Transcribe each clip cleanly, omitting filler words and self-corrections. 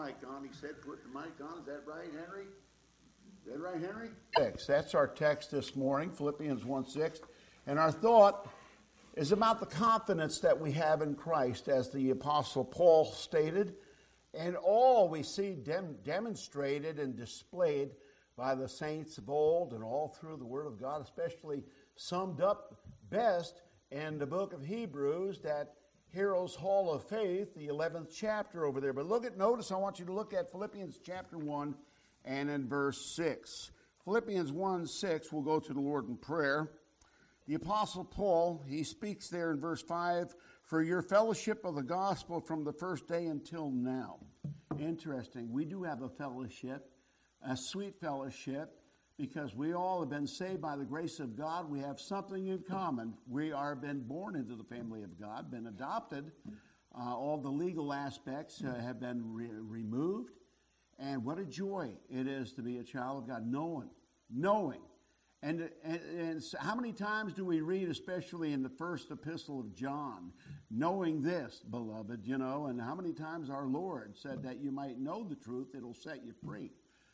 mic on. He said, put the mic on. Is that right, Henry? Is that right, Henry? That's our text this morning, Philippians 1:6. And our thought is about the confidence that we have in Christ, as the Apostle Paul stated, and all we see demonstrated and displayed by the saints of old and all through the Word of God, especially summed up best in the book of Hebrews, that Heroes Hall of Faith, the 11th chapter over there. But notice, I want you to look at Philippians chapter 1 and in verse 6. Philippians 1:6, we'll go to the Lord in prayer. The Apostle Paul, he speaks there in verse 5, for your fellowship of the gospel from the first day until now. Interesting. We do have a fellowship, a sweet fellowship, because we all have been saved by the grace of God. We have something in common. We are been born into the family of God, been adopted. All the legal aspects have been removed. And what a joy it is to be a child of God, knowing. And how many times do we read, especially in the first epistle of John, knowing this, beloved, and how many times our Lord said that you might know the truth, it'll set you free.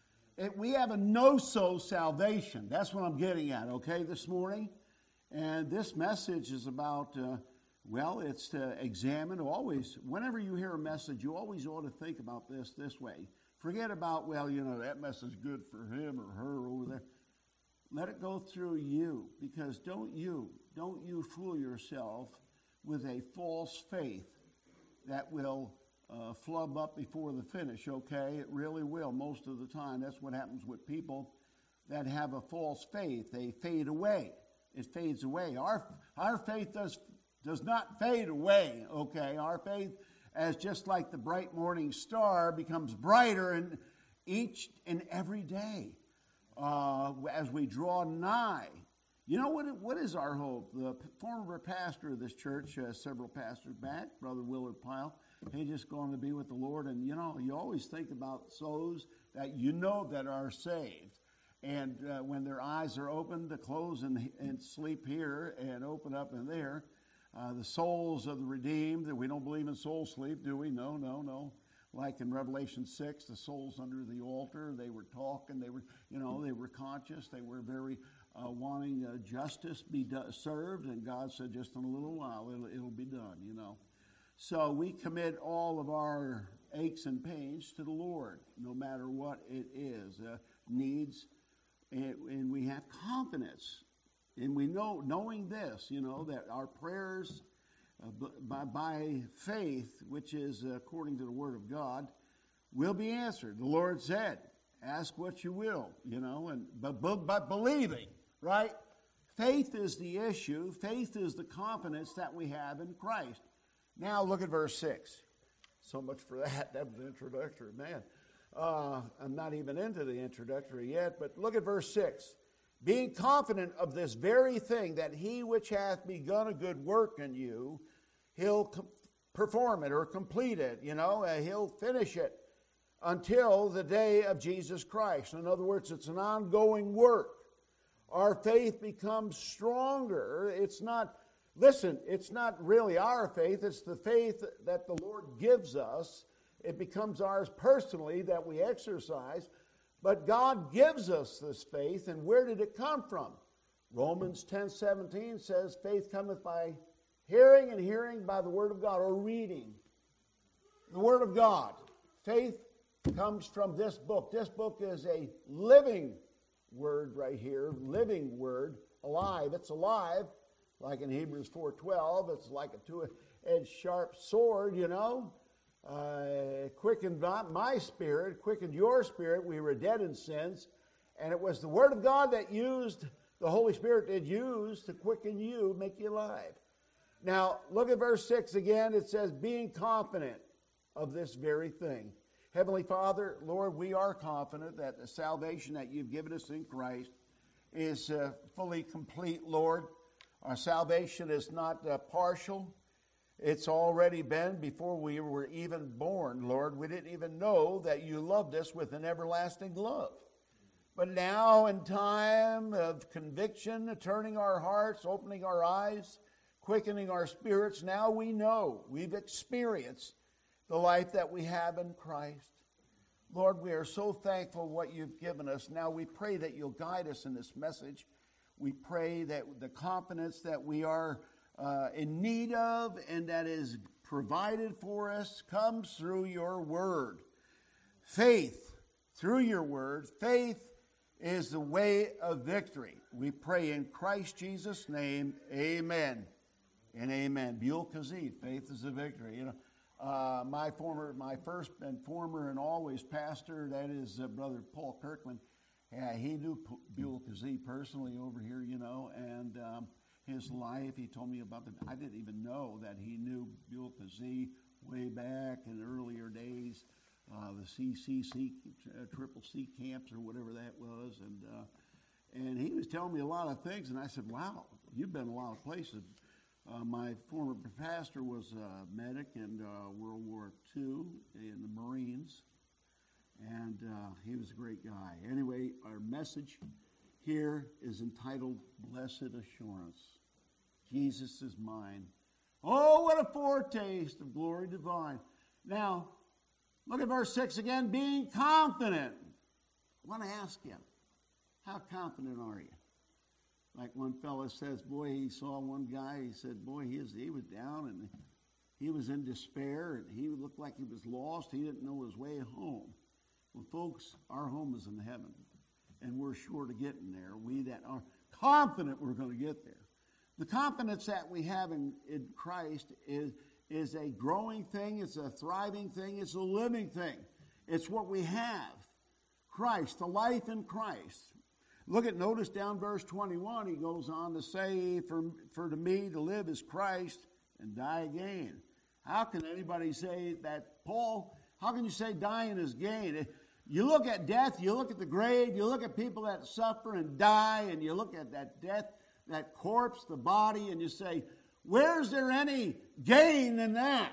We have a no-so salvation. That's what I'm getting at, okay, this morning. And this message is about, it's to examine always. Whenever you hear a message, you always ought to think about this way. Forget about, that message is good for him or her over there. Let it go through you, because don't you fool yourself with a false faith that will flub up before the finish, okay? It really will most of the time. That's what happens with people that have a false faith. They fade away. It fades away. Our faith does not fade away, okay? Our faith, as just like the bright morning star, becomes brighter in each and every day. As we draw nigh. What is our hope? The former pastor of this church, several pastors back, Brother Willard Pyle, he just going to be with the Lord. And, you always think about those that that are saved. And when their eyes are opened to close and sleep here and open up in there, the souls of the redeemed, that we don't believe in soul sleep, do we? No. Like in Revelation 6, the souls under the altar, they were talking, they were conscious, they were very wanting justice be served, and God said, just in a little while, it'll be done, So we commit all of our aches and pains to the Lord, no matter what it is, needs, and we have confidence, and we knowing this, that our prayers, by faith, which is according to the Word of God, will be answered. The Lord said, ask what you will, but believing, right? Faith is the issue. Faith is the confidence that we have in Christ. Now look at verse 6. So much for that. That was introductory. Man, I'm not even into the introductory yet, but look at verse 6. Being confident of this very thing, that he which hath begun a good work in you, he'll perform it or complete it, he'll finish it until the day of Jesus Christ. In other words, it's an ongoing work. Our faith becomes stronger. It's not really our faith, it's the faith that the Lord gives us. It becomes ours personally that we exercise. But God gives us this faith, and where did it come from? Romans 10:17 says, faith cometh by hearing, and hearing by the Word of God, or reading the Word of God. Faith comes from this book. This book is a living word right here, living word, alive. It's alive, like in Hebrews 4:12. It's like a two-edged sharp sword, quickened not my spirit, quickened your spirit. We were dead in sins, and it was the Word of God that the Holy Spirit did use to quicken you, make you alive. Now, look at verse 6 again. It says, being confident of this very thing. Heavenly Father, Lord, we are confident that the salvation that you've given us in Christ is fully complete, Lord. Our salvation is not partial. It's already been before we were even born, Lord. We didn't even know that you loved us with an everlasting love. But now, in time of conviction, turning our hearts, opening our eyes, quickening our spirits, now we know, we've experienced the life that we have in Christ. Lord, we are so thankful for what you've given us. Now we pray that you'll guide us in this message. We pray that the confidence that we are in need of and that is provided for us comes through your word. Faith through your word. Faith is the way of victory. We pray in Christ Jesus' name, amen and amen. Buell Kazid, faith is the victory. You know, my first and former and always pastor, that is Brother Paul Kirkman. Yeah, he knew Buell Kazid personally over here, you know, and his life. He told me about I didn't even know that he knew Buell Kazid way back in earlier days. The CCC, Triple C camps or whatever that was, and he was telling me a lot of things, and I said, "Wow, you've been a lot of places." My former pastor was a medic in World War II in the Marines, and he was a great guy. Anyway, our message here is entitled "Blessed Assurance." Jesus is mine. Oh, what a foretaste of glory divine! Now, look at verse 6 again, being confident. I want to ask you, how confident are you? Like one fellow says, boy, he saw one guy, he said, boy, he was down and he was in despair and he looked like he was lost. He didn't know his way home. Well, folks, our home is in heaven and we're sure to get in there. We that are confident we're going to get there. The confidence that we have in Christ is a growing thing, it's a thriving thing, it's a living thing. It's what we have. Christ, the life in Christ. Notice down verse 21, he goes on to say, for to me to live is Christ and die gain. How can anybody say that, Paul? How can you say dying is gain? You look at death, you look at the grave, you look at people that suffer and die, and you look at that death, that corpse, the body, and you say, where's there any gain in that?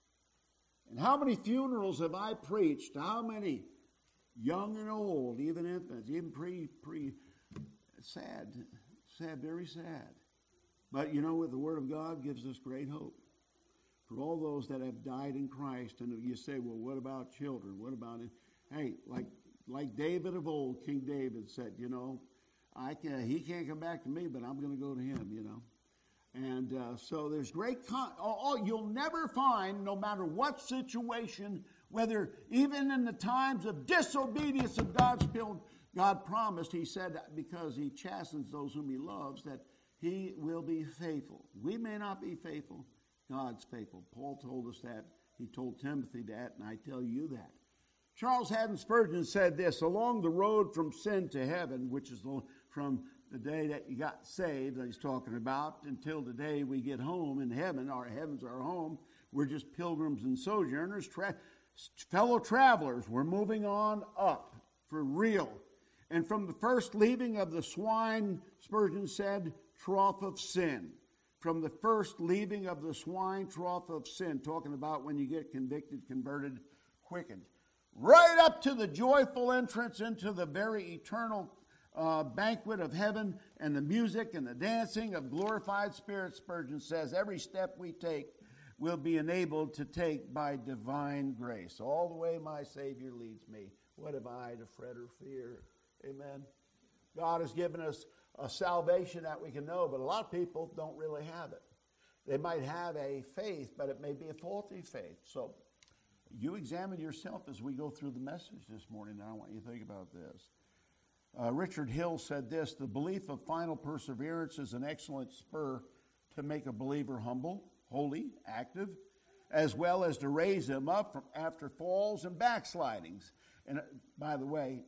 And how many funerals have I preached? How many? Young and old, even infants, even sad, very sad. But you know what? The Word of God gives us great hope for all those that have died in Christ. And you say, well, what about children? What about it? Hey, like David of old, King David said, you know, he can't come back to me, but I'm going to go to him, you know. And so there's great, you'll never find, no matter what situation, whether even in the times of disobedience of God's people, God promised, he said, because he chastens those whom he loves, that he will be faithful. We may not be faithful, God's faithful. Paul told us that. He told Timothy that, and I tell you that. Charles Haddon Spurgeon said this, along the road from sin to heaven, which is from the day that you got saved, that he's talking about, until the day we get home in heaven. Our heaven's our home. We're just pilgrims and sojourners, fellow travelers. We're moving on up for real. And from the first leaving of the swine, Spurgeon said, trough of sin. From the first leaving of the swine, trough of sin, talking about when you get convicted, converted, quickened. Right up to the joyful entrance into the very eternal banquet of heaven and the music and the dancing of glorified spirits, Spurgeon says, every step we take will be enabled to take by divine grace. All the way my Savior leads me. What have I to fret or fear? Amen. God has given us a salvation that we can know, but a lot of people don't really have it. They might have a faith, but it may be a faulty faith. So you examine yourself as we go through the message this morning, and I want you to think about this. Richard Hill said this, the belief of final perseverance is an excellent spur to make a believer humble, holy, active, as well as to raise him up from after falls and backslidings. And by the way,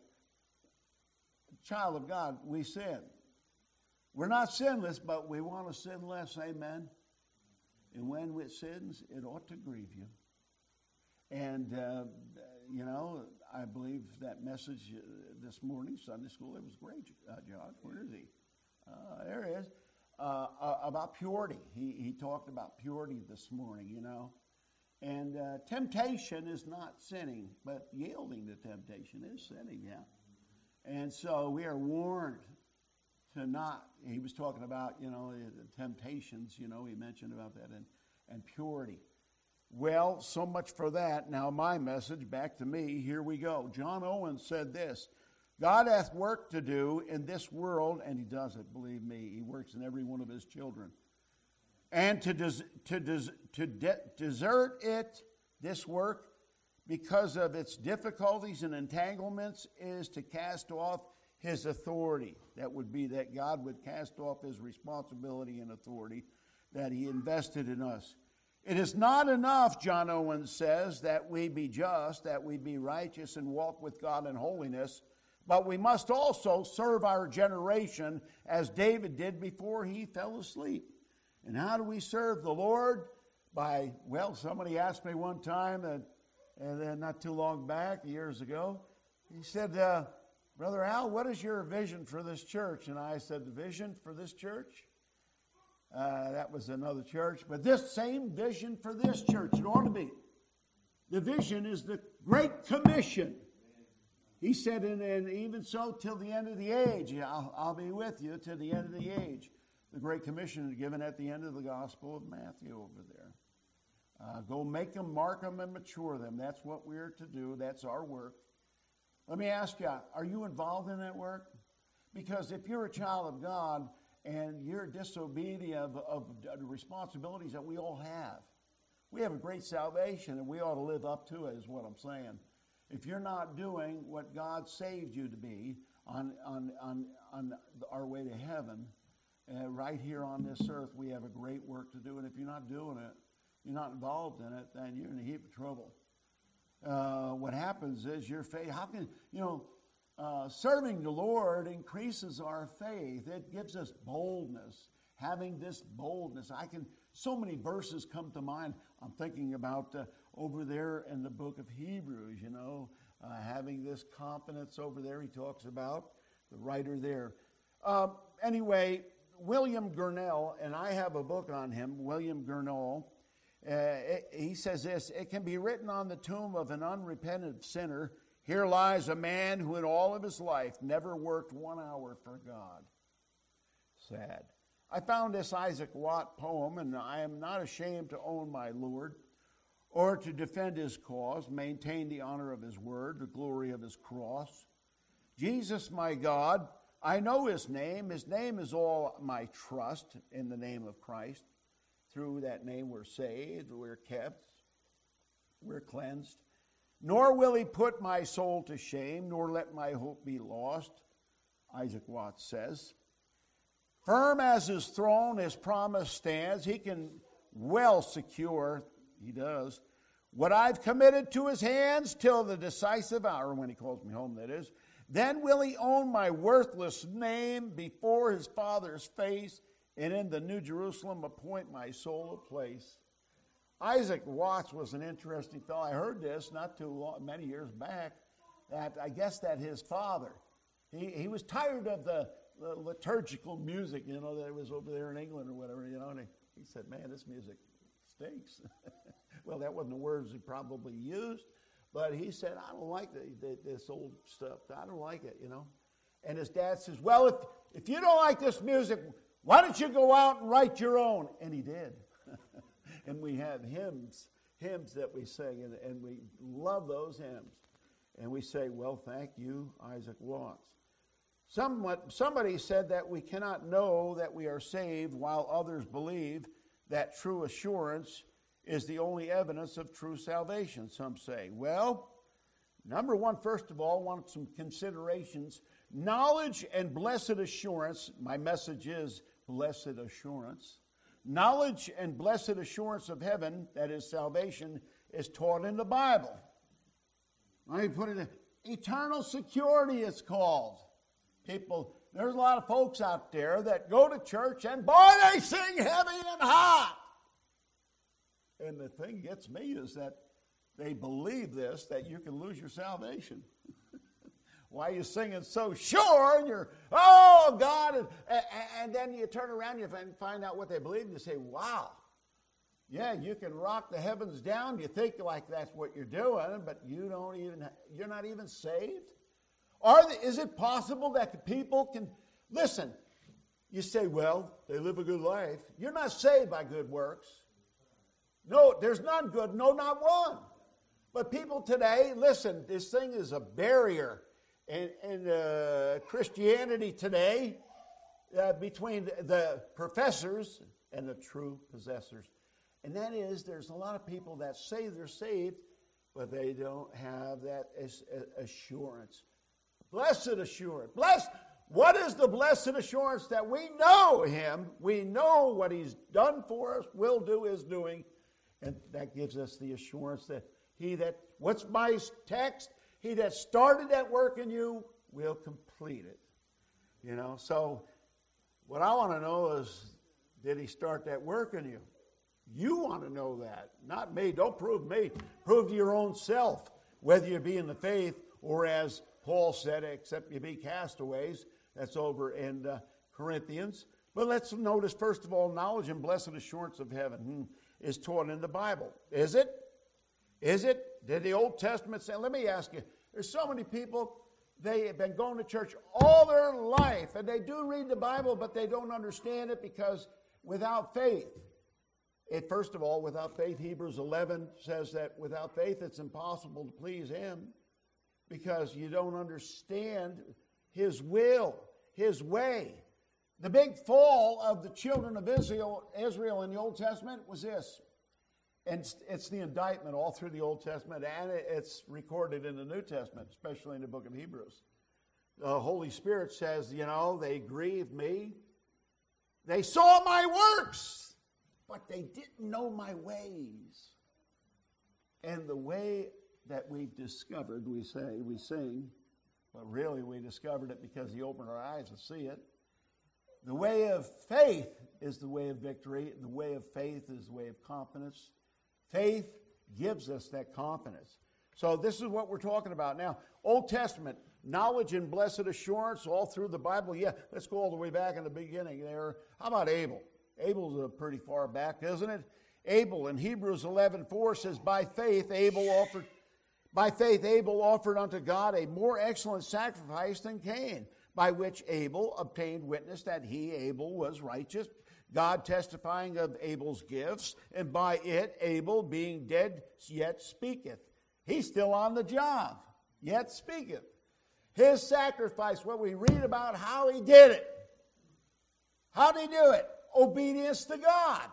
child of God, we sin. We're not sinless, but we want to sin less, amen? And when it sins, it ought to grieve you. And, you know, I believe that message this morning, Sunday school, it was great, John. Where is he? There he is. About purity. He talked about purity this morning, you know. And temptation is not sinning, but yielding to temptation is sinning, yeah. And so we are warned to not, he was talking about, you know, the temptations, you know, he mentioned about that, and purity. Well, so much for that. Now my message, back to me. Here we go. John Owen said this: God hath work to do in this world, and he does it, believe me. He works in every one of his children. And to desert it, this work, because of its difficulties and entanglements, is to cast off his authority. That would be that God would cast off his responsibility and authority that he invested in us. It is not enough, John Owen says, that we be just, that we be righteous and walk with God in holiness, but we must also serve our generation as David did before he fell asleep. And how do we serve the Lord? Well, somebody asked me one time, and then not too long back, years ago, he said, Brother Al, what is your vision for this church? And I said, the vision for this church? That was another church. But this same vision for this church, it ought to be. The vision is the Great Commission. He said, and even so, till the end of the age, I'll be with you till the end of the age. The Great Commission is given at the end of the Gospel of Matthew over there. Go make them, mark them, and mature them. That's what we're to do. That's our work. Let me ask you, are you involved in that work? Because if you're a child of God and you're disobedient of the responsibilities that we all we have a great salvation and we ought to live up to it, is what I'm saying. If you're not doing what God saved you to be on our way to heaven, right here on this earth, we have a great work to do. And if you're not doing it, you're not involved in it, then you're in a heap of trouble. What happens is your faith, serving the Lord increases our faith. It gives us boldness. Having this boldness, so many verses come to mind. I'm thinking about over there in the book of Hebrews, having this confidence over there. He talks about the writer there. Anyway, William Gurnall, and I have a book on him, William Gurnall. He says this: it can be written on the tomb of an unrepentant sinner, here lies a man who in all of his life never worked 1 hour for God. Sad. I found this Isaac Watt poem, and I am not ashamed to own my Lord, or to defend his cause, maintain the honor of his word, the glory of his cross. Jesus, my God, I know his name. His name is all my trust in the name of Christ. Through that name we're saved, we're kept, we're cleansed. Nor will he put my soul to shame, nor let my hope be lost, Isaac Watts says. Firm as his throne, his promise stands. He can well secure, he does, what I've committed to his hands till the decisive hour, when he calls me home, that is. Then will he own my worthless name before his Father's face, and in the New Jerusalem appoint my soul a place. Isaac Watts was an interesting fellow. I heard this not too long, many years back, that I guess that his father, he was tired of the liturgical music, that was over there in England or whatever, and he said, man, this music stinks. Well, that wasn't the words he probably used, but he said, I don't like this old stuff. I don't like it, And his dad says, well, if you don't like this music, why don't you go out and write your own? And he did. And we have hymns that we sing, and we love those hymns. And we say, well, thank you, Isaac Watts. Somebody said that we cannot know that we are saved while others believe that true assurance is the only evidence of true salvation, some say. Well, number one, first of all, I want some considerations. Knowledge and blessed assurance, my message is blessed assurance. Knowledge and blessed assurance of heaven, that is salvation, is taught in the Bible. I put it in eternal security, it's called. People, there's a lot of folks out there that go to church and boy, they sing heavy and hot. And the thing gets me is that they believe this, that you can lose your salvation. Why are you singing so sure? And you're, oh, God. And then you turn around and find out what they believe, and you say, wow. Yeah, you can rock the heavens down. You think like that's what you're doing, but you're not even saved. Is it possible that people can, listen, you say, well, they live a good life. You're not saved by good works. No, there's none good, no, not one. But people today, listen, this thing is a barrier in Christianity today between the professors and the true possessors. And that is, there's a lot of people that say they're saved, but they don't have that assurance. Blessed assurance. What is the blessed assurance? That we know him, we know what he's done for us, will do, is doing, and that gives us the assurance that what's my text? He that started that work in you will complete it. So what I want to know is, did he start that work in you? You want to know that, not me. Don't prove me. Prove to your own self, whether you be in the faith or, as Paul said, except you be castaways. That's over in Corinthians. But let's notice, first of all, knowledge and blessed assurance of heaven is taught in the Bible. Is it? Is it? Did the Old Testament say? Let me ask you. There's so many people, they have been going to church all their life, and they do read the Bible, but they don't understand it because without faith, first of all, without faith, Hebrews 11 says that without faith it's impossible to please him because you don't understand his will, his way. The big fall of the children of Israel in the Old Testament was this. And it's the indictment all through the Old Testament, and it's recorded in the New Testament, especially in the book of Hebrews. The Holy Spirit says, they grieved me. They saw my works, but they didn't know my ways. And the way that we've discovered, we sing, but really we discovered it because he opened our eyes to see it. The way of faith is the way of victory. The way of faith is the way of confidence. Faith gives us that confidence. So this is what we're talking about. Now, Old Testament, knowledge and blessed assurance all through the Bible. Yeah, let's go all the way back in the beginning there. How about Abel? Abel's pretty far back, isn't it? Abel in Hebrews 11:4 says, By faith Abel offered unto God a more excellent sacrifice than Cain, by which Abel obtained witness that he, Abel, was righteous, God testifying of Abel's gifts, and by it Abel, being dead, yet speaketh. He's still on the job, yet speaketh. His sacrifice, what we read about how he did it. How did he do it? Obedience to God.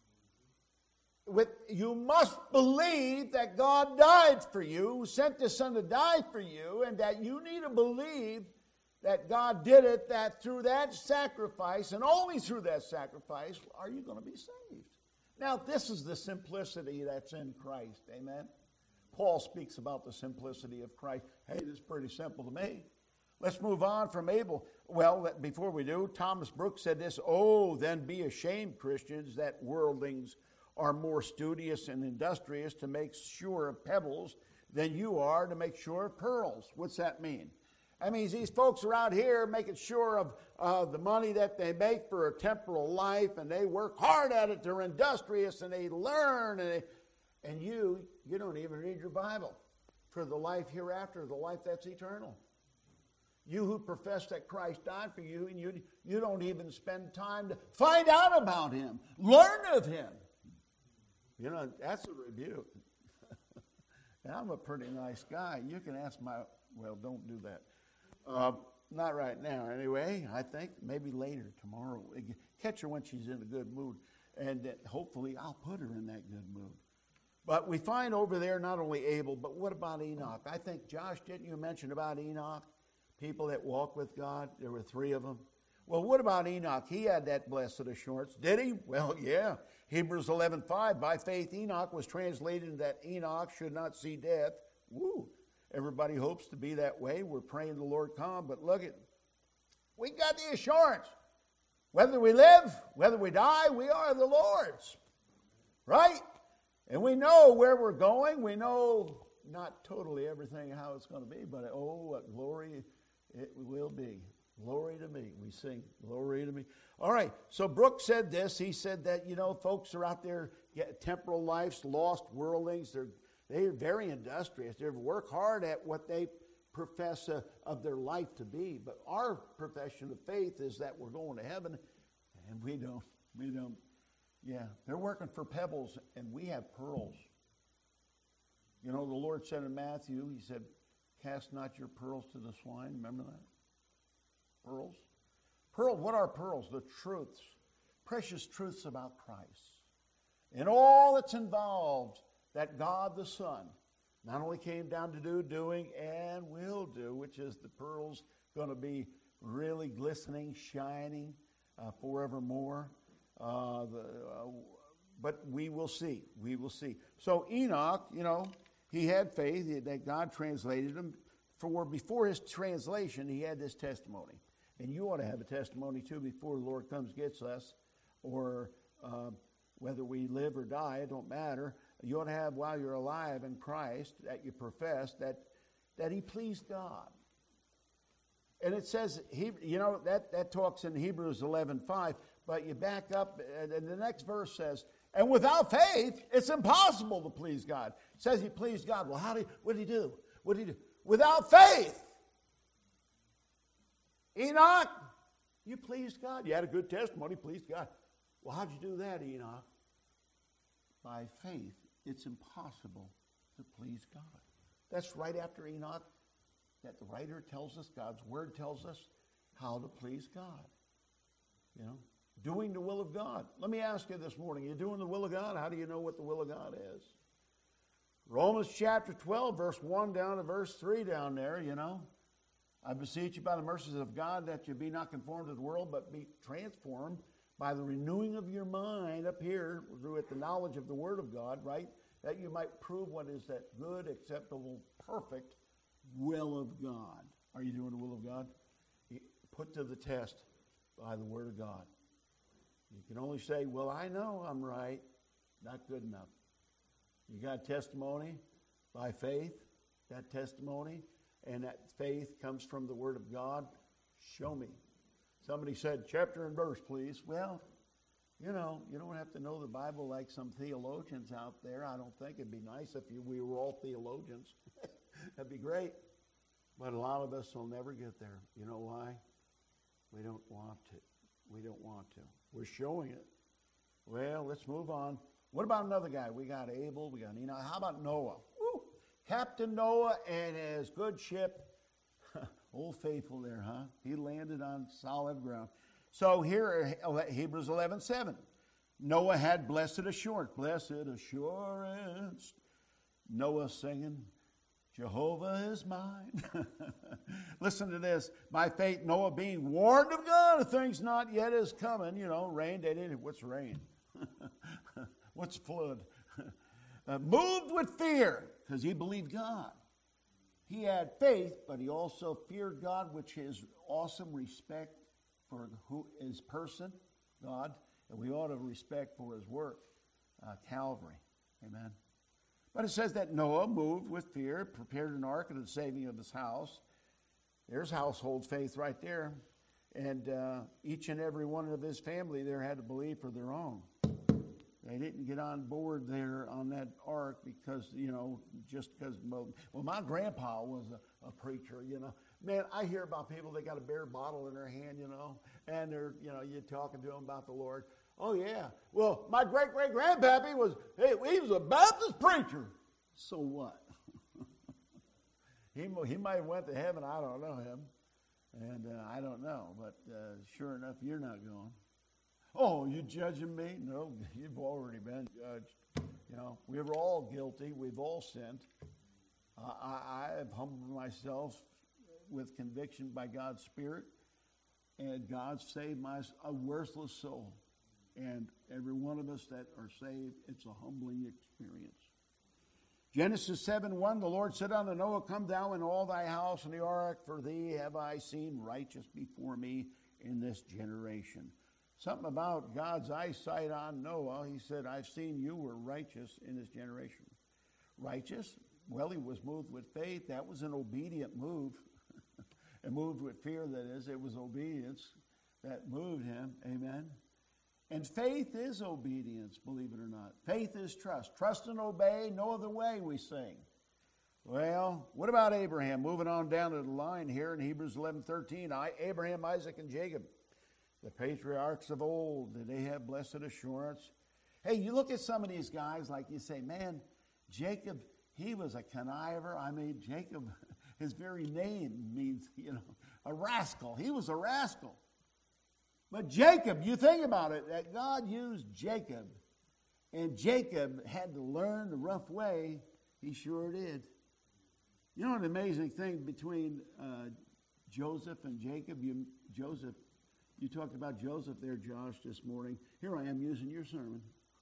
You must believe that God died for you, sent his son to die for you, and that you need to believe that God did it, that through that sacrifice, and only through that sacrifice, are you going to be saved. Now, this is the simplicity that's in Christ, amen? Paul speaks about the simplicity of Christ. Hey, this is pretty simple to me. Let's move on from Abel. Well, before we do, Thomas Brooks said this, then be ashamed, Christians, that worldlings are more studious and industrious to make sure of pebbles than you are to make sure of pearls. What's that mean? That means these folks are out here making sure of the money that they make for a temporal life, and they work hard at it. They're industrious, and they learn, and you don't even read your Bible for the life hereafter, the life that's eternal. You who profess that Christ died for you, and you don't even spend time to find out about him, learn of him. That's a rebuke. And I'm a pretty nice guy. You can ask don't do that. Not right now, anyway. I think maybe later, tomorrow. Catch her when she's in a good mood, and hopefully I'll put her in that good mood. But we find over there not only Abel, but what about Enoch? I think, Josh, didn't you mention about Enoch? People that walk with God, there were 3 of them. Well, what about Enoch? He had that blessed assurance. Did he? Well, yeah. Hebrews 11:5, by faith Enoch was translated that Enoch should not see death. Woo! Everybody hopes to be that way. We're praying the Lord come, but look we got the assurance. Whether we live, whether we die, we are the Lord's. Right? And we know where we're going. We know not totally everything how it's going to be, but what glory it will be. Glory to me. We sing, glory to me. All right, so Brooks said this. He said that, folks are out there, temporal lives, lost worldlings. They're very industrious. They work hard at what they profess of their life to be. But our profession of faith is that we're going to heaven, and we don't Yeah, they're working for pebbles, and we have pearls. You know, the Lord said in Matthew, he said, cast not your pearls to the swine. Remember that? Pearls. Pearls, what are pearls? The truths, precious truths about Christ. And all that's involved that God the Son not only came down to do, doing, and will do, which is the pearls going to be really glistening, shining forevermore. But we will see. We will see. So Enoch, you know, he had faith that God translated him. Before his translation, he had this testimony. And you ought to have a testimony, too, before the Lord comes gets us, or whether we live or die, it don't matter. You ought to have, while you're alive in Christ, that you profess that he pleased God. And it says, you know, that talks in Hebrews 11:5, but you back up, and the next verse says, and without faith, it's impossible to please God. It says he pleased God. Well, what did he do? What did he do? Without faith. Enoch, you pleased God. You had a good testimony, pleased God. Well, how'd you do that, Enoch? By faith, it's impossible to please God. That's right after Enoch that the writer tells us, God's word tells us how to please God. You know, doing the will of God. Let me ask you this morning, you doing the will of God? How do you know what the will of God is? Romans chapter 12, verse 1 down to verse 3 down there, you know. I beseech you by the mercies of God that you be not conformed to the world, but be transformed by the renewing of your mind up here with the knowledge of the Word of God, right? That you might prove what is that good, acceptable, perfect will of God. Are you doing the will of God? Put to the test by the Word of God. You can only say, well, I know I'm right. Not good enough. You got testimony by faith, that testimony, and that faith comes from the Word of God. Show me. Somebody said, chapter and verse, please. Well, you know, you don't have to know the Bible like some theologians out there. I don't think it'd be nice if we were all theologians. That'd be great. But a lot of us will never get there. You know why? We don't want to. We don't want to. We're showing it. Well, let's move on. What about another guy? We got Abel, we got Enoch. How about Noah? Woo! Captain Noah and his good ship. Old Faithful there, huh? He landed on solid ground. So here, Hebrews 11:7. Noah had blessed assurance. Blessed assurance. Noah singing, Jehovah is mine. Listen to this. By faith, Noah being warned of God of things not yet is coming. You know, rain. They didn't. What's rain? What's flood? Moved with fear because he believed God. He had faith, but he also feared God, which is awesome respect for his person, God, and we ought to respect for his work, Calvary. Amen. But it says that Noah moved with fear, prepared an ark of the saving of his house. There's household faith right there. And each and every one of his family there had to believe for their own. They didn't get on board there on that ark because, you know, just because, well, my grandpa was a preacher, you know. Man, I hear about people, they got a beer bottle in their hand, you know, and they're, you know, you're talking to them about the Lord. Oh, yeah. Well, my great-great-grandpappy was, he was a Baptist preacher. So what? He might have went to heaven. I don't know him. And I don't know. But sure enough, you're not going. Oh, you judging me? No, you've already been judged. You know, we were all guilty. We've all sinned. I have humbled myself with conviction by God's Spirit. And God saved a worthless soul. And every one of us that are saved, it's a humbling experience. Genesis 7:1, the Lord said unto Noah, come thou and all thy house in the ark, for thee have I seen righteous before me in this generation. Something about God's eyesight on Noah. He said, I've seen you were righteous in this generation. Righteous? Well, he was moved with faith. That was an obedient move. And moved with fear, that is. It was obedience that moved him. Amen. And faith is obedience, believe it or not. Faith is trust. Trust and obey, no other way, we sing. Well, what about Abraham? Moving on down to the line here in Hebrews 11:13. Abraham, Isaac, and Jacob, the patriarchs of old, did they have blessed assurance? Hey, you look at some of these guys, like you say, man, Jacob, he was a conniver. I mean, Jacob, his very name means, a rascal. He was a rascal. But Jacob, you think about it, that God used Jacob, and Jacob had to learn the rough way. He sure did. You know an amazing thing between Joseph and Jacob? You talked about Joseph there, Josh, this morning. Here I am using your sermon.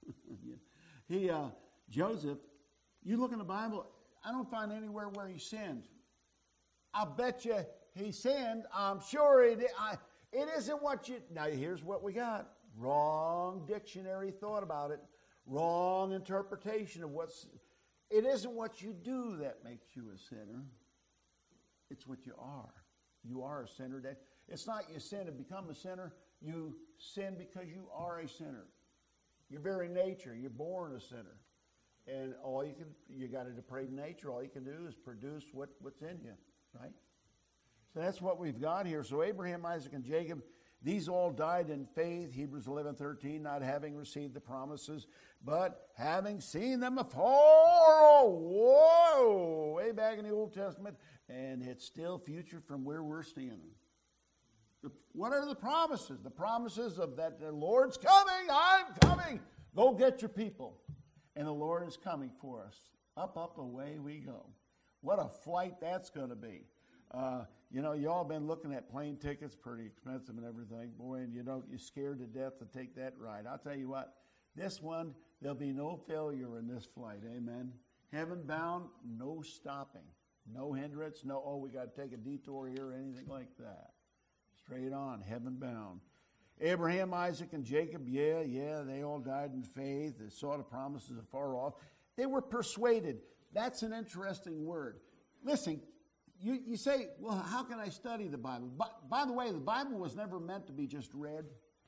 Joseph, you look in the Bible, I don't find anywhere where he sinned. I'll bet you he sinned. I'm sure he did. It isn't what you... Now, here's what we got. Wrong dictionary thought about it. Wrong interpretation of what's... It isn't what you do that makes you a sinner. It's what you are. You are a sinner. It's not you sin to become a sinner. You sin because you are a sinner. Your very nature, you're born a sinner. And you got a depraved nature. All you can do is produce what's in you, right? So that's what we've got here. So Abraham, Isaac, and Jacob, these all died in faith, Hebrews 11:13, not having received the promises, but having seen them afar, way back in the Old Testament, and it's still future from where we're standing. What are the promises? The promises of that the Lord's coming, I'm coming. Go get your people. And the Lord is coming for us. Up, away we go. What a flight that's going to be. Y'all been looking at plane tickets, pretty expensive and everything. Boy, and you're scared to death to take that ride. I'll tell you what, this one, there'll be no failure in this flight. Amen. Heaven bound, no stopping. No hindrance, we got to take a detour here or anything like that. Straight on, heaven bound. Abraham, Isaac, and Jacob, they all died in faith. They saw the promises afar off. They were persuaded. That's an interesting word. Listen, you say, well, how can I study the Bible? By the way, the Bible was never meant to be just read.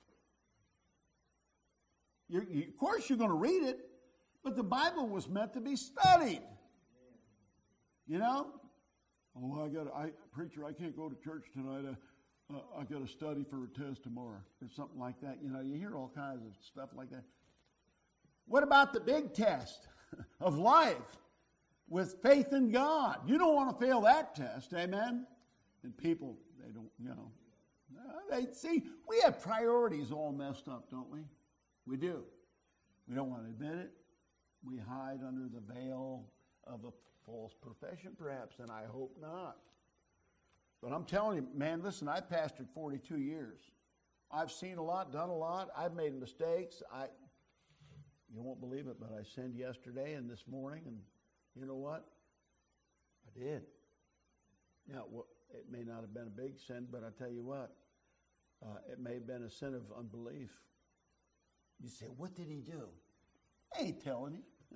Of course, you're going to read it, but the Bible was meant to be studied. Preacher, I can't go to church tonight. I got to study for a test tomorrow or something like that. You hear all kinds of stuff like that. What about the big test of life with faith in God? You don't want to fail that test, amen? And people, they don't, we have priorities all messed up, don't we? We do. We don't want to admit it. We hide under the veil of a false profession, perhaps, and I hope not. But I'm telling you, man, listen, I've pastored 42 years. I've seen a lot, done a lot. I've made mistakes. You won't believe it, but I sinned yesterday and this morning, and you know what? I did. Now, it may not have been a big sin, but I tell you what, it may have been a sin of unbelief. You say, what did he do? I ain't telling you.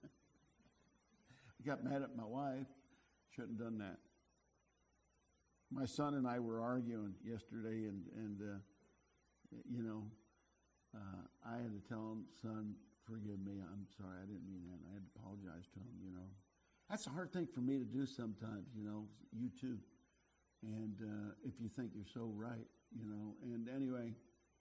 I got mad at my wife. Shouldn't have done that. My son and I were arguing yesterday, and I had to tell him, son, forgive me. I'm sorry. I didn't mean that. I had to apologize to him, That's a hard thing for me to do sometimes, you too. And if you think you're so right, And anyway,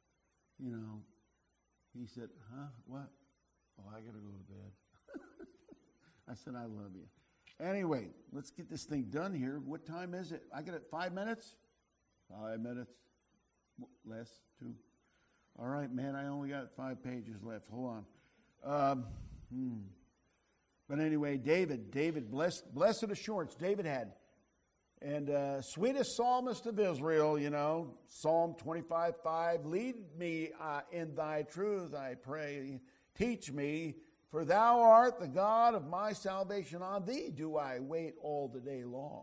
he said, huh, what? Oh, I got to go to bed. I said, I love you. Anyway, let's get this thing done here. What time is it? I got it 5 minutes? 5 minutes. Less, 2. All right, man, I only got 5 pages left. Hold on. But anyway, David, blessed assurance David had. And sweetest psalmist of Israel, Psalm 25:5, lead me in thy truth, I pray. Teach me, for thou art the God of my salvation. On thee do I wait all the day long.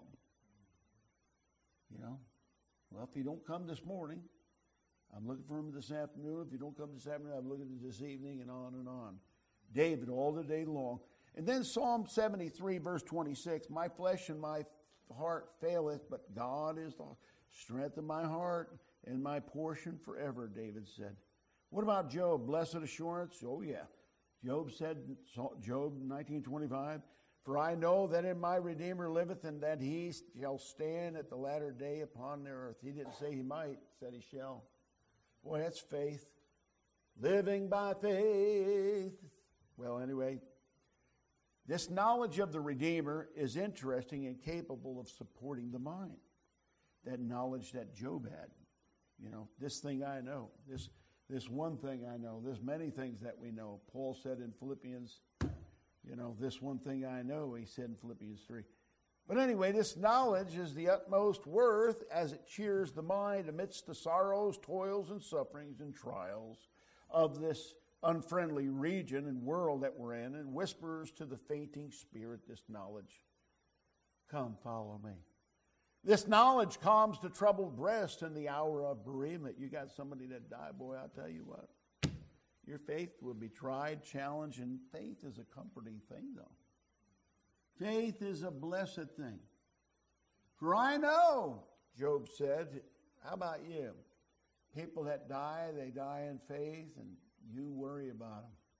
Well, if you don't come this morning, I'm looking for him this afternoon. If you don't come this afternoon, I'm looking at this evening, and on and on. David all the day long. And then Psalm 73, verse 26, my flesh and my heart faileth, but God is the strength of my heart and my portion forever, David said. What about Job? Blessed assurance? Oh, yeah. Job said, Job 19:25, for I know that in my Redeemer liveth, and that he shall stand at the latter day upon the earth. He didn't say he might, he said he shall. Boy, that's faith. living by faith. Well, anyway, this knowledge of the Redeemer is interesting and capable of supporting the mind. That knowledge that Job had. You know, this thing I know, this one thing I know, there's many things that we know. Paul said in Philippians, you know, this one thing I know, he said in Philippians 3. But anyway, this knowledge is the utmost worth as it cheers the mind amidst the sorrows, toils, and sufferings and trials of this unfriendly region and world that we're in, and whispers to the fainting spirit this knowledge. Come, follow me. This knowledge calms the troubled breast in the hour of bereavement. You got somebody that died, boy, I'll tell you what. Your faith will be tried, challenged, and faith is a comforting thing, though. Faith is a blessed thing. For I know, Job said, how about you? People that die, they die in faith, and you worry about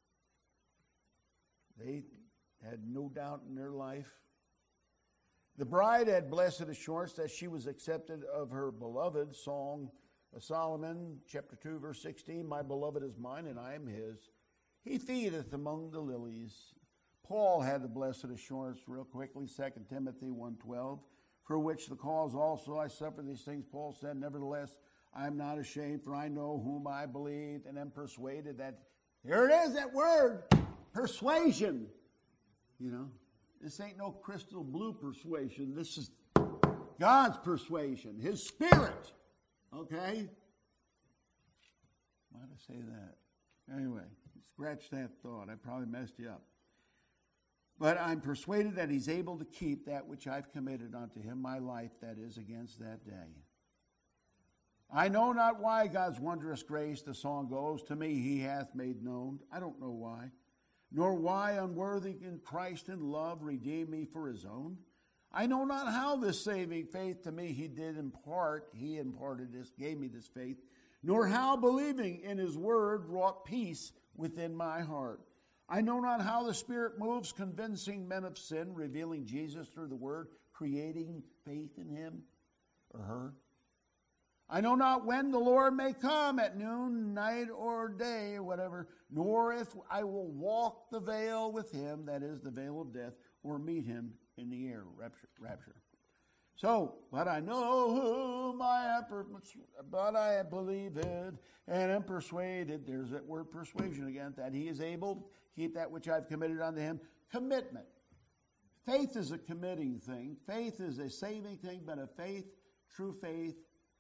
them. They had no doubt in their life. The bride had blessed assurance that she was accepted of her beloved. Song of Solomon, chapter 2, verse 16, my beloved is mine, and I am his. He feedeth among the lilies. Paul had the blessed assurance real quickly, 2 Timothy 1:12, for which the cause also I suffer these things, Paul said, nevertheless, I am not ashamed, for I know whom I believed, and am persuaded that, here it is, that word, persuasion. You know, this ain't no crystal blue persuasion. This is God's persuasion, his spirit. Okay? Why did I say that? Anyway, scratch that thought. I probably messed you up. But I'm persuaded that he's able to keep that which I've committed unto him, my life, that is, against that day. I know not why God's wondrous grace, the song goes, to me he hath made known. I don't know why. Nor why unworthy in Christ in love redeemed me for his own. I know not how this saving faith to me he did impart. He imparted this, gave me this faith. Nor how believing in his word wrought peace within my heart. I know not how the Spirit moves, convincing men of sin, revealing Jesus through the word, creating faith in him or her. I know not when the Lord may come, at noon, night, or day, or whatever, nor if I will walk the veil with him, that is, the veil of death, or meet him in the air, rapture. So, but I know whom but I believe it, and am persuaded, there's that word persuasion again, that he is able to keep that which I've committed unto him. Commitment. Faith is a committing thing. Faith is a saving thing, but a faith, true faith,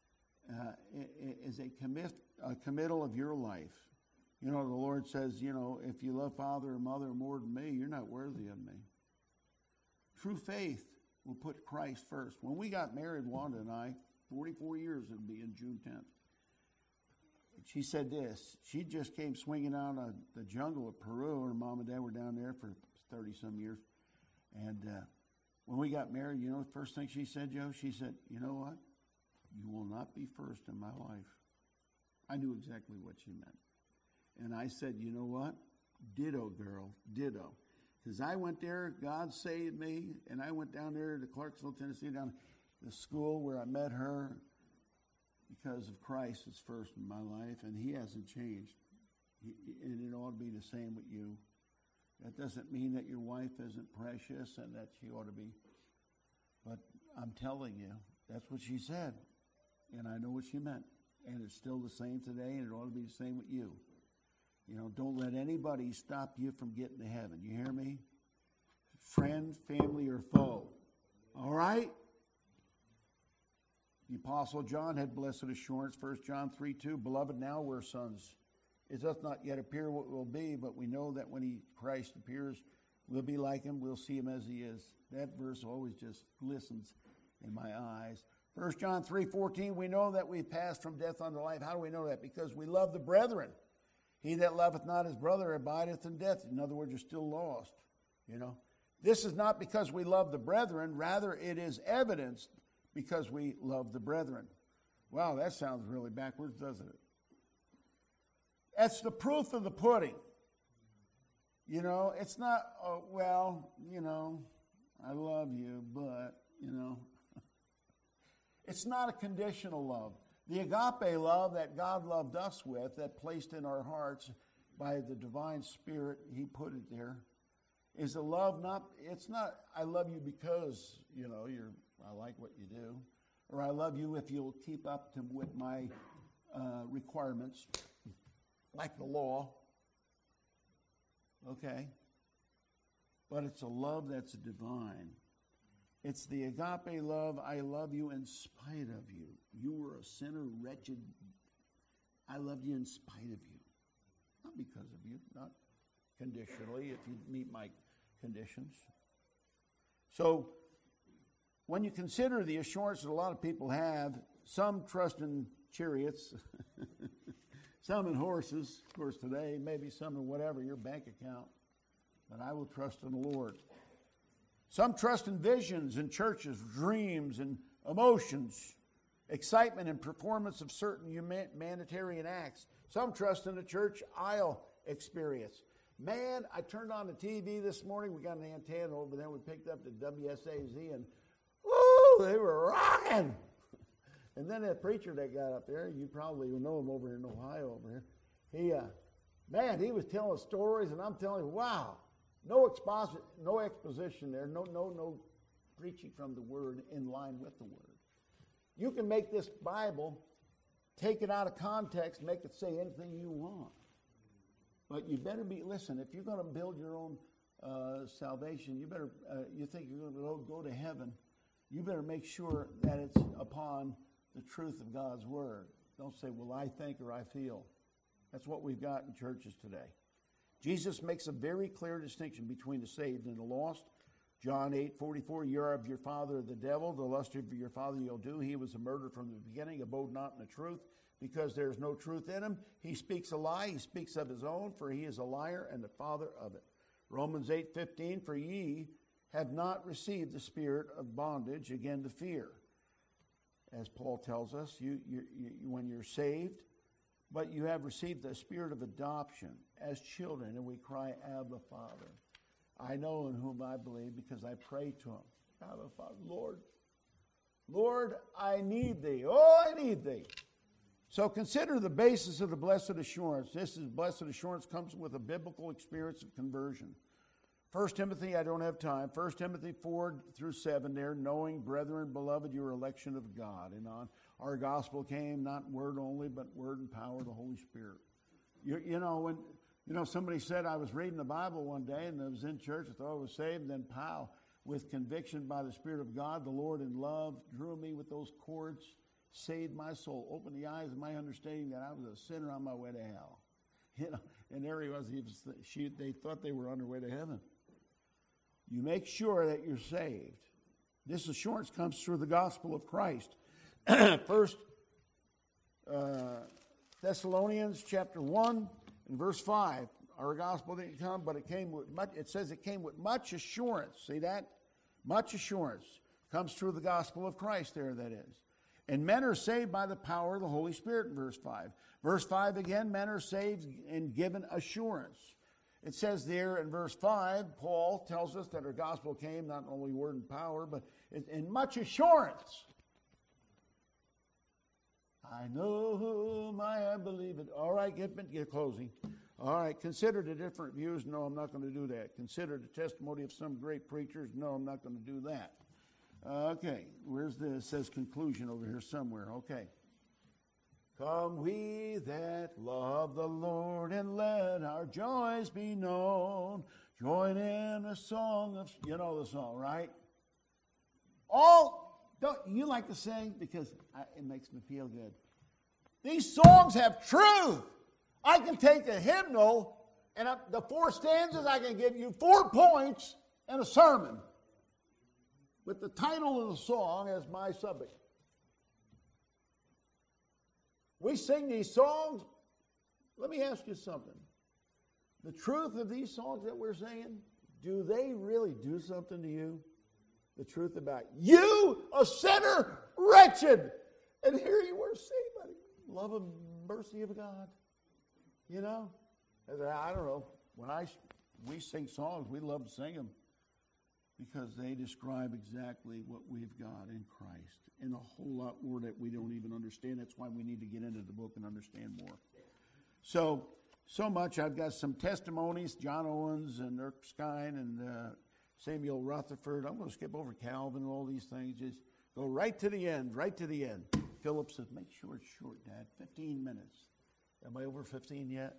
is a committal of your life. You know, the Lord says, you know, if you love father or mother more than me, you're not worthy of me. True faith will put Christ first. When we got married, Wanda and I, 44 years it'll be in June 10th. She said this. She just came swinging out of the jungle of Peru. Her mom and dad were down there for 30-some years. And when we got married, you know the first thing she said, Joe? She said, you know what? You will not be first in my life. I knew exactly what she meant. And I said, you know what? Ditto, girl, ditto. Because I went there, God saved me, and I went down there to Clarksville, Tennessee, down to the school where I met her because of Christ is first in my life, and he hasn't changed. And it ought to be the same with you. That doesn't mean that your wife isn't precious and that she ought to be. But I'm telling you, that's what she said. And I know what she meant. And it's still the same today, and it ought to be the same with you. You know, don't let anybody stop you from getting to heaven. You hear me? Friend, family, or foe. All right? The Apostle John had blessed assurance, 1 John 3:2. Beloved, now we're sons. It doth not yet appear what we'll be, but we know that when Christ appears, we'll be like him. We'll see him as he is. That verse always just glistens in my eyes. 1 John 3:14, we know that we've passed from death unto life. How do we know that? Because we love the brethren. He that loveth not his brother abideth in death. In other words, you're still lost. You know, this is not because we love the brethren. Rather, it is evidenced because we love the brethren. Wow, that sounds really backwards, doesn't it? That's the proof of the pudding. You know, it's not, oh, well, you know, I love you, but, you know. It's not a conditional love. The agape love that God loved us with, that placed in our hearts by the divine Spirit, He put it there, is a love it's not, I love you because, I like what you do, or I love you if you'll keep up with my requirements, like the law. Okay? But it's a love that's divine. It's the agape love. I love you in spite of you. You were a sinner, wretched. I loved you in spite of you. Not because of you, not conditionally, if you meet my conditions. So, when you consider the assurance that a lot of people have, some trust in chariots, some in horses, of course today, maybe some in whatever, your bank account, but I will trust in the Lord. Some trust in visions and churches, dreams and emotions, excitement and performance of certain humanitarian acts. Some trust in the church aisle experience. Man, I turned on the TV this morning. We got an antenna over there. We picked up the WSAZ, and woo, they were rocking. And then that preacher that got up there, you probably know him over here in Ohio over here. He was telling stories, and I'm telling you, wow. No exposition there. No preaching from the Word in line with the Word. You can make this Bible, take it out of context, make it say anything you want. But you better listen, if you're going to build your own salvation, you think you're going to go to heaven, you better make sure that it's upon the truth of God's Word. Don't say, well, I think or I feel. That's what we've got in churches today. Jesus makes a very clear distinction between the saved and the lost. John 8:44, you are of your father the devil, the lust of your father you'll do. He was a murderer from the beginning, abode not in the truth, because there is no truth in him. He speaks a lie, he speaks of his own, for he is a liar and the father of it. Romans 8:15, for ye have not received the spirit of bondage, again to fear. As Paul tells us, when you're saved, but you have received the spirit of adoption as children, and we cry, Abba, Father. I know in whom I believe because I pray to him. Abba, Father, Lord, I need thee. Oh, I need thee. So consider the basis of the blessed assurance. Blessed assurance comes with a biblical experience of conversion. 1 Timothy, I don't have time. 1 Timothy 4-7 there, knowing, brethren, beloved, your election of God. And on our gospel came not in word only, but word and power of the Holy Spirit. When somebody said, I was reading the Bible one day and I was in church, I thought I was saved, and then pow, with conviction by the Spirit of God, the Lord in love drew me with those cords, saved my soul, opened the eyes of my understanding that I was a sinner on my way to hell. And there he was. They thought they were on their way to heaven. You make sure that you're saved. This assurance comes through the gospel of Christ. 1 Thessalonians chapter 1 and verse 5. Our gospel didn't come, but it came with much. It says it came with much assurance. See that? Much assurance comes through the gospel of Christ there, that is. And men are saved by the power of the Holy Spirit in verse 5. Verse 5 again, men are saved and given assurance. It says there in verse 5, Paul tells us that our gospel came not only word and power, but in much assurance. I know whom I believe it. All right, get closing. All right, consider the different views. No, I'm not going to do that. Consider the testimony of some great preachers. No, I'm not going to do that. Okay, where's this? It says conclusion over here somewhere. Okay. Come we that love the Lord, and let our joys be known. Join in a song of, you know the song, right? Don't you like to sing? Because it makes me feel good. These songs have truth. I can take a hymnal, and the 4 stanzas, I can give you 4 points and a sermon with the title of the song as my subject. We sing these songs. Let me ask you something. The truth of these songs that we're singing, do they really do something to you? The truth about you, a sinner, wretched. And here you were saved by the love and mercy of God. You know? I don't know. When we sing songs, we love to sing them. because they describe exactly what we've got in Christ and a whole lot more that we don't even understand. That's why we need to get into the book and understand more. So much. I've got some testimonies, John Owens and Erskine and Samuel Rutherford. I'm going to skip over Calvin and all these things. Just go right to the end, right to the end. Philip says, make sure it's short, Dad. 15 minutes. Am I over 15 yet?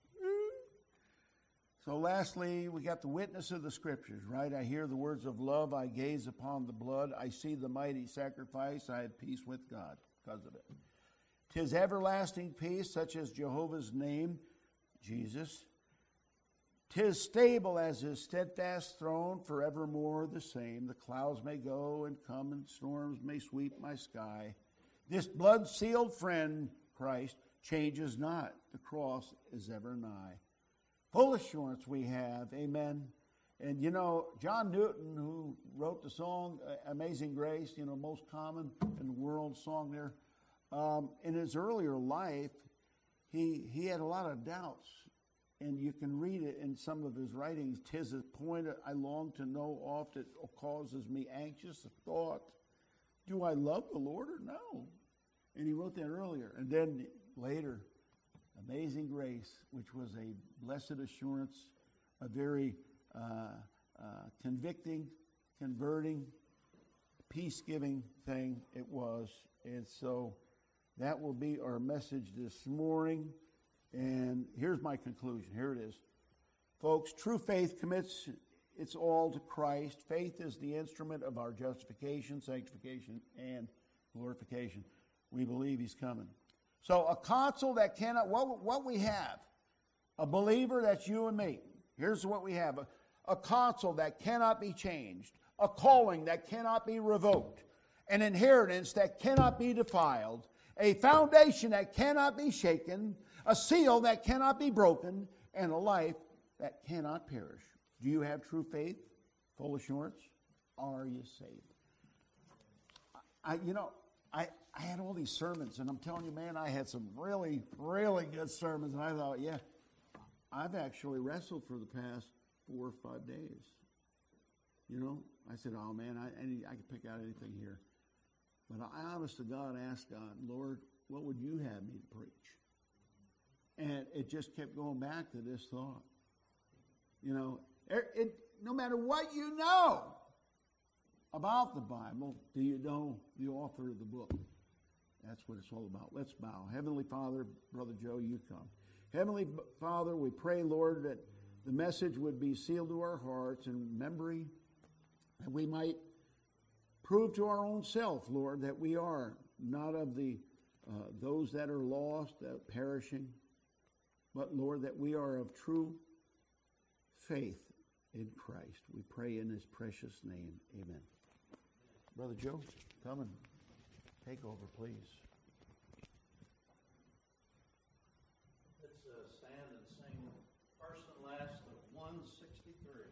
So lastly, we got the witness of the Scriptures, right? I hear the words of love. I gaze upon the blood. I see the mighty sacrifice. I have peace with God because of it. 'Tis everlasting peace, such as Jehovah's name, Jesus. 'Tis stable as his steadfast throne, forevermore the same. The clouds may go and come, and storms may sweep my sky. This blood-sealed friend, Christ, changes not. The cross is ever nigh. Full assurance we have, amen. And you know, John Newton, who wrote the song Amazing Grace, most common in the world song there, in his earlier life, he had a lot of doubts. And you can read it in some of his writings. 'Tis a point I long to know oft, it causes me anxious thought. Do I love the Lord or no? And he wrote that earlier. And then later, Amazing Grace, which was a blessed assurance, a very convicting, converting, peace-giving thing it was. And so that will be our message this morning. And here's my conclusion. Here it is. Folks, true faith commits its all to Christ. Faith is the instrument of our justification, sanctification, and glorification. We believe he's coming. So a counsel that cannot, what we have, a believer, that's you and me. Here's what we have. A counsel that cannot be changed. A calling that cannot be revoked. An inheritance that cannot be defiled. A foundation that cannot be shaken. A seal that cannot be broken. And a life that cannot perish. Do you have true faith? Full assurance? Are you saved? I had all these sermons, and I'm telling you, man, I had some really, really good sermons, and I thought, yeah, I've actually wrestled for the past 4 or 5 days. I said, oh, man, I could pick out anything here. But I, honest to God, asked God, Lord, what would you have me to preach? And it just kept going back to this thought. No matter what you know about the Bible, do you know the author of the book? That's what it's all about. Let's bow. Heavenly Father, Brother Joe, you come. Heavenly Father, we pray, Lord, that the message would be sealed to our hearts and memory, that we might prove to our own self, Lord, that we are not of the those that are lost, perishing, but, Lord, that we are of true faith in Christ. We pray in his precious name. Amen. Brother Joe, come and take over, please. Let's stand and sing first and last of 163.